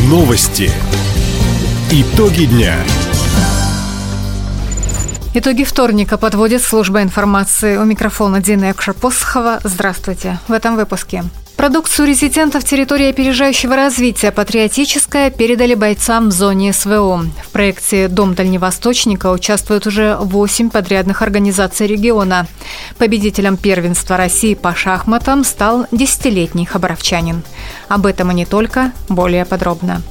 Новости. Итоги дня. Итоги вторника подводит служба информации. У микрофона Дина Экшер-Посохова. Здравствуйте. В этом выпуске. Продукцию резидентов территории опережающего развития «Патриотическая» передали бойцам в зоне СВО. В проекте «Дом дальневосточника» участвуют уже 8 подрядных организаций региона. Победителем первенства России по шахматам стал 10-летний хабаровчанин. Об этом и не только, более подробно.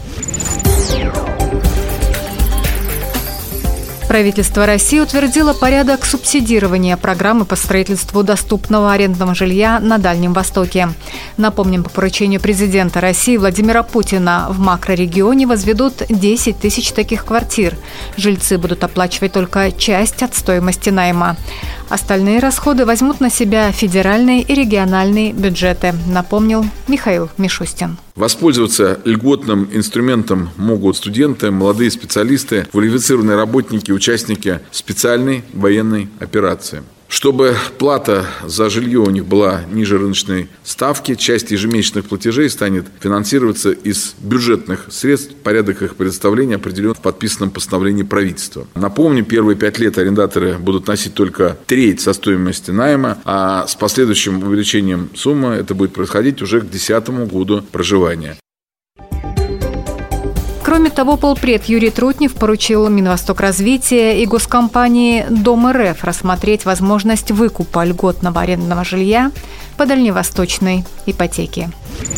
Правительство России утвердило порядок субсидирования программы по строительству доступного арендного жилья на Дальнем Востоке. Напомним, по поручению президента России Владимира Путина в макрорегионе возведут 10 тысяч таких квартир. Жильцы будут оплачивать только часть от стоимости найма. Остальные расходы возьмут на себя федеральные и региональные бюджеты, напомнил Михаил Мишустин. Воспользоваться льготным инструментом могут студенты, молодые специалисты, квалифицированные работники, участники специальной военной операции. Чтобы плата за жилье у них была ниже рыночной ставки, часть ежемесячных платежей станет финансироваться из бюджетных средств. Порядок их предоставления определен в подписанном постановлении правительства. Напомню, первые 5 лет арендаторы будут носить только треть со стоимости найма, а с последующим увеличением суммы это будет происходить уже к 10-му году проживания. Кроме того, полпред Юрий Трутнев поручил Минвостокразвития и госкомпании «Дом РФ» рассмотреть возможность выкупа льготного арендного жилья по дальневосточной ипотеке.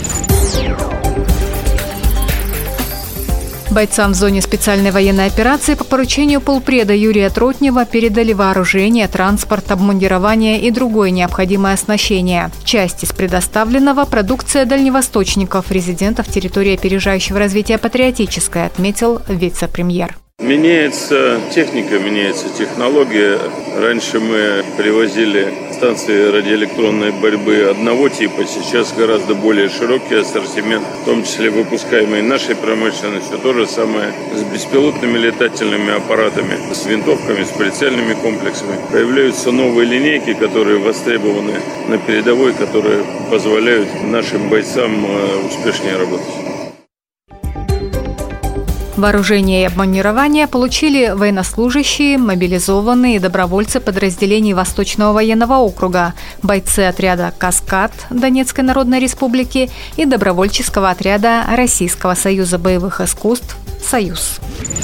Бойцам в зоне специальной военной операции по поручению полпреда Юрия Трутнева передали вооружение, транспорт, обмундирование и другое необходимое оснащение. Часть из предоставленного – продукция дальневосточников, резидентов территории опережающего развития «Патриотическая», отметил вице-премьер. Меняется техника, меняется технология. Раньше мы привозили станции радиоэлектронной борьбы одного типа, сейчас гораздо более широкий ассортимент, в том числе выпускаемый нашей промышленностью. То же самое с беспилотными летательными аппаратами, с винтовками, с прицельными комплексами. Появляются новые линейки, которые востребованы на передовой, которые позволяют нашим бойцам успешнее работать. Вооружение и обмундирование получили военнослужащие, мобилизованные и добровольцы подразделений Восточного военного округа, бойцы отряда «Каскад» Донецкой Народной Республики и добровольческого отряда Российского союза боевых искусств «Союз».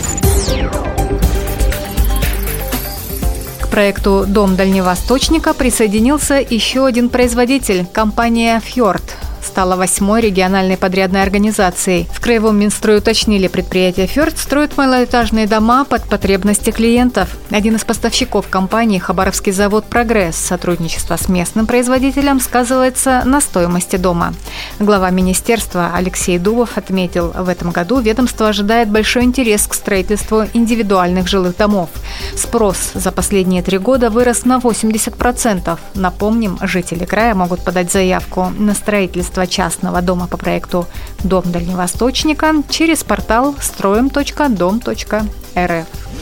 К проекту «Дом дальневосточника» присоединился еще один производитель – компания «Фьорд». Стала 8-й региональной подрядной организацией. В Краевом Минстрое уточнили, предприятие «Фьорд» строит малоэтажные дома под потребности клиентов. Один из поставщиков компании – Хабаровский завод «Прогресс». Сотрудничество с местным производителем сказывается на стоимости дома. Глава министерства Алексей Дубов отметил, в этом году ведомство ожидает большой интерес к строительству индивидуальных жилых домов. Спрос за последние 3 года вырос на 80%. Напомним, жители края могут подать заявку на строительство частного дома по проекту «Дом дальневосточника» через портал строим.дом.рф.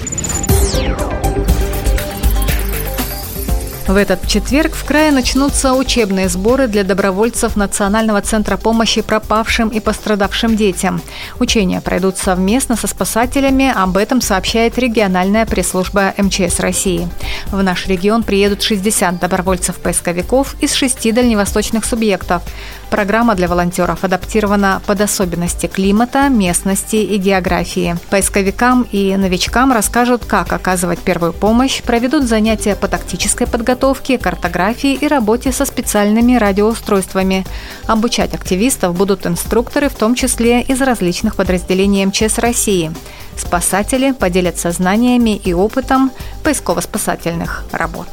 В этот четверг в крае начнутся учебные сборы для добровольцев Национального центра помощи пропавшим и пострадавшим детям. Учения пройдут совместно со спасателями, об этом сообщает региональная пресс-служба МЧС России. В наш регион приедут 60 добровольцев-поисковиков из 6 дальневосточных субъектов. Программа для волонтеров адаптирована под особенности климата, местности и географии. Поисковикам и новичкам расскажут, как оказывать первую помощь, проведут занятия по тактической подготовке, картографии и работе со специальными радиоустройствами. Обучать активистов будут инструкторы, в том числе из различных подразделений МЧС России. Спасатели поделятся знаниями и опытом поисково-спасательных работ.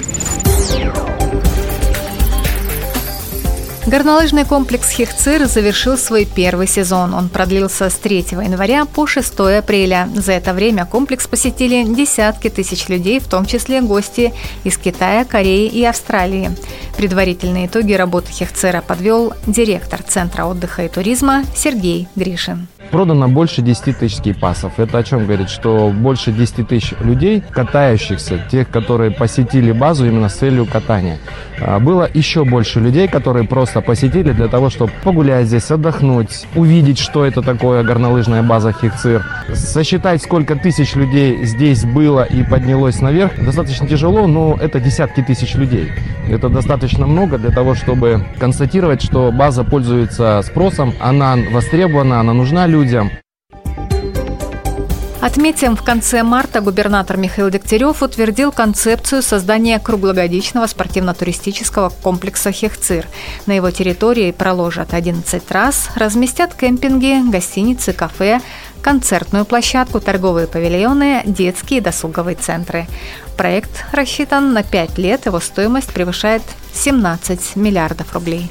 Горнолыжный комплекс «Хехцир» завершил свой первый сезон. Он продлился с 3 января по 6 апреля. За это время комплекс посетили десятки тысяч людей, в том числе гости из Китая, Кореи и Австралии. Предварительные итоги работы «Хехцира» подвел директор Центра отдыха и туризма Сергей Гришин. Продано больше 10 тысяч скипасов. Это о чем говорит? Что больше 10 тысяч людей, катающихся, тех, которые посетили базу именно с целью катания. было еще больше людей, которые просто посетили для того, чтобы погулять здесь, отдохнуть, увидеть, что это такое горнолыжная база Хехцир. Сосчитать, сколько тысяч людей здесь было и поднялось наверх, достаточно тяжело, но это десятки тысяч людей. Это достаточно много для того, чтобы констатировать, что база пользуется спросом, она востребована, она нужна людям. Отметим, в конце марта губернатор Михаил Дегтярев утвердил концепцию создания круглогодичного спортивно-туристического комплекса Хехцир. На его территории проложат 11 трасс, разместят кемпинги, гостиницы, кафе, концертную площадку, торговые павильоны, детские и досуговые центры. Проект рассчитан на 5 лет, его стоимость превышает 17 миллиардов рублей.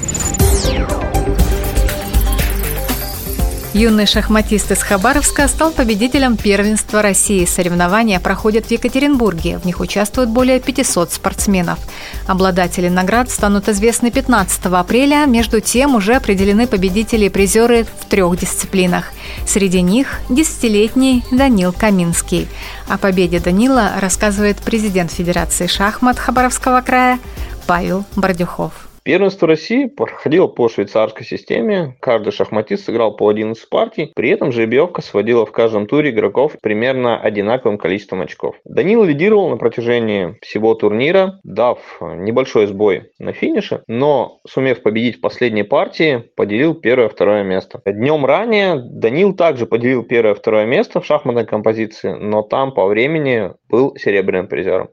Юный шахматист из Хабаровска стал победителем первенства России. Соревнования проходят в Екатеринбурге. В них участвуют более 500 спортсменов. Обладатели наград станут известны 15 апреля. Между тем уже определены победители и призеры в 3 дисциплинах. Среди них 10-летний Данил Каминский. О победе Данила рассказывает президент Федерации шахмат Хабаровского края Павел Бордюхов. Первенство России проходило по швейцарской системе. Каждый шахматист сыграл по 11 партий. При этом жеребьевка сводила в каждом туре игроков примерно одинаковым количеством очков. Данил лидировал на протяжении всего турнира, дав небольшой сбой на финише, но, сумев победить в последней партии, поделил первое и второе место. Днем ранее Данил также поделил первое и второе место в шахматной композиции, но там по времени был серебряным призером.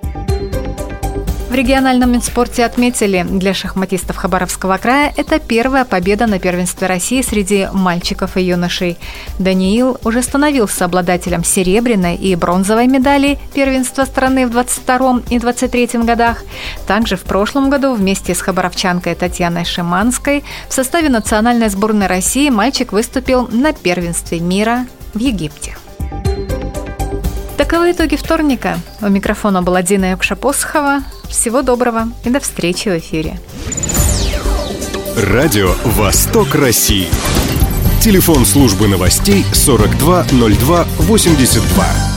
В региональном Минспорте отметили, для шахматистов Хабаровского края это первая победа на первенстве России среди мальчиков и юношей. Даниил уже становился обладателем серебряной и бронзовой медалей первенства страны в 22 и 23 годах. Также в прошлом году вместе с хабаровчанкой Татьяной Шиманской в составе национальной сборной России мальчик выступил на первенстве мира в Египте. Таковы итоги вторника. У микрофона была Дина Юкша-Посохова. Всего доброго и до встречи в эфире. Радио «Восток России». Телефон службы новостей 42 02 82.